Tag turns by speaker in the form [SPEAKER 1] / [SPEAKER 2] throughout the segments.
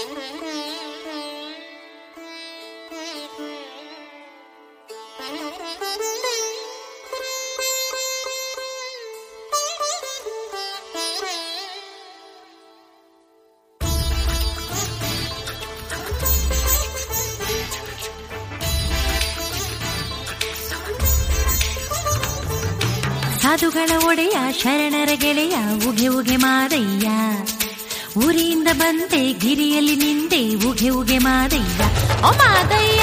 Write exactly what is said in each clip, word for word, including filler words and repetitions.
[SPEAKER 1] ಸಾಧುಗಳ ಒಡೆಯ ಶರಣರ ಗೆಳೆಯ ಉಗೆ ಉಗೆ ಮಾದಯ್ಯ, ಊರಿಯಿಂದ ಬಂದೆ ಗಿರಿಯಲ್ಲಿ ನಿಂದೆ ಉಗೆ ಉಗೆ ಮಾದಯ್ಯ. ಓ ಮಾದಯ್ಯ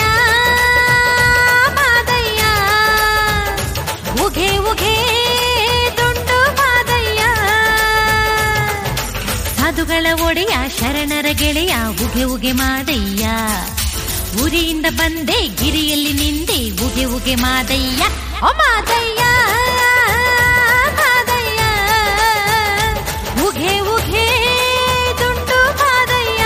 [SPEAKER 1] ಮಾದಯ್ಯ ಉಗೆ ಉಗೆ ದುಂಡು ಮಾದಯ್ಯ. ಸಾಧುಗಳ ಒಡೆಯ ಶರಣರ ಗೆಳೆಯ ಉಗೆ ಉಗೆ ಮಾದಯ್ಯ, ಊರಿಯಿಂದ ಬಂದೆ ಗಿರಿಯಲ್ಲಿ ನಿಂದೆ ಉಗೆ ಉಗೆ ಮಾದಯ್ಯ. ಓ ಮಾದಯ್ಯ ಉಘೆ ಉಘೆ ದುಂಡು ಮಾದಯ್ಯ.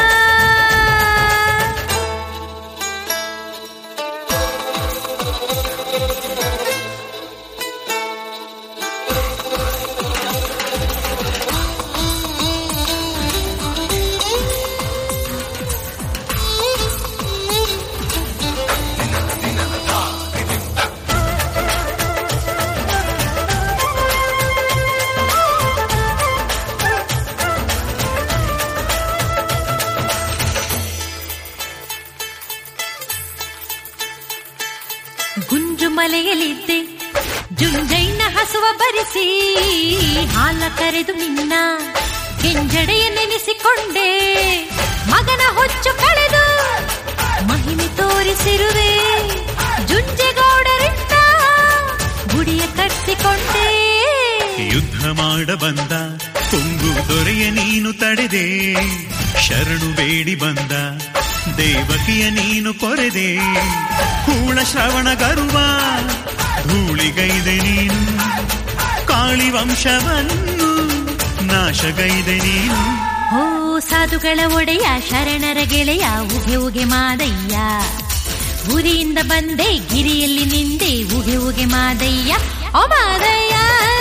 [SPEAKER 1] ಮಲೆಯಲಿದ್ದೆ ಜುಂಜೈನ ಹಸುವ ಬರಿಸಿ ಹಾಲ ಕರೆದು ನಿನ್ನ ಕೆಂಜಡೆಯ ನೆನೆಸಿಕೊಂಡೆ, ಮಗನ ಹೊಚ್ಚು ಕಳೆದು ಮಹಿಮೆ ತೋರಿಸಿರುವೆ ಜುಂಜೆಗೌಡರಿಂದ ಗುಡಿಯ ಕಟ್ಟಿಕೊಂಡೆ.
[SPEAKER 2] ಯುದ್ಧ ಮಾಡ ಬಂದ ಕೊಂಗು ದೊರೆಯ ನೀನು ತಡೆದೆ, ಶರಣು ಬೇಡಿ ಬಂದ ದೇವಕಿಯ ನೀನು ಕೊರೆದೆ. ಕೂಳ ಶ್ರವಣ ಗರ್ವ ಧೂಳಿಗೈದೆ ನೀನು, ಕಾಳಿ ವಂಶವನ್ನು ನಾಶಗೈದೆ ನೀನು.
[SPEAKER 1] ಓ ಸಾಧುಗಳ ಒಡೆಯ ಶರಣರ ಗೆಳೆಯ ಉಗೆ ಉಗೆ ಮಾದಯ್ಯ, ಊರಿಯಿಂದ ಬಂದೆ ಗಿರಿಯಲ್ಲಿ ನಿಂದೆ ಉಗೆ ಉಗೆ ಮಾದಯ್ಯ. ಓ ಮಾದಯ್ಯ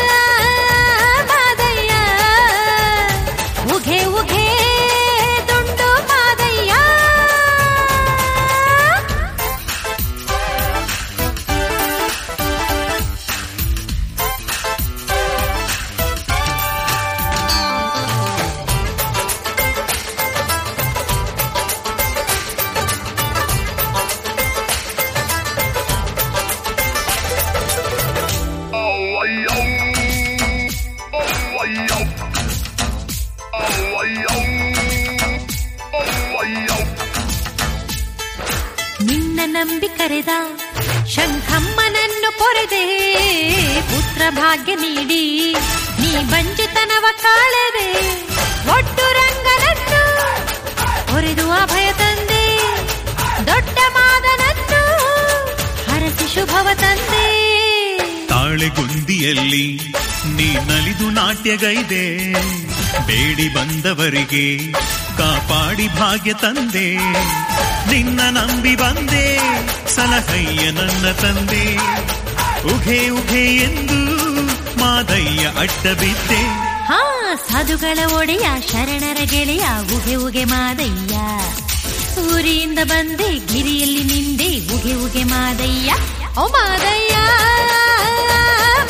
[SPEAKER 1] ಮಾದಯ್ಯ ಉಗೆ ಉಗೆ ದುಂಡು ಮಾದಯ್ಯ. ನಿನ್ನ ನಂಬಿ ಕರೆದ ಶಂಖಮ್ಮನನ್ನು ಪೊರೆದೆ, ಪುತ್ರ ಭಾಗ್ಯ ನೀಡಿ ನೀ ಬಂಜಿತನವ ಕಾಳೆದೆ. ಒಟ್ಟು ರಂಗನನ್ನು ಹೊರೆದು ಅಭಯ ತಂದೆ, ದೊಡ್ಡ ಮಾದನನ್ನು ಹರಸಿ ಶುಭವ ತಂದೆ.
[SPEAKER 2] ತಾಳೆಗುಂದಿಯಲ್ಲಿ ನೀ ನಲಿದು ನಾಟ್ಯಗೈದೆ, ಬೇಡಿ ಬಂದವರಿಗೆ ಕಾಪಾಡಿ ಭಾಗ್ಯ ತಂದೆ. ನಿನ್ನ ನಂಬಿ ಬಂದೆ ಸಲಹಯ್ಯ ನನ್ನ ತಂದೆ, ಉಘೆ ಉಘೆ ಎಂದು ಮಾದಯ್ಯ ಅಡ್ಡ ಬಿದ್ದೆ.
[SPEAKER 1] ಹಾ ಸಾಧುಗಳ ಒಡೆಯ ಶರಣರ ಗೆಳೆಯ ಉಗೆ ಉಗೆ ಮಾದಯ್ಯ, ಊರಿಯಿಂದ ಬಂದೆ ಗಿರಿಯಲ್ಲಿ ನಿಂದೆ ಉಗೆ ಉಗೆ ಮಾದಯ್ಯ. ಓ ಮಾದಯ್ಯ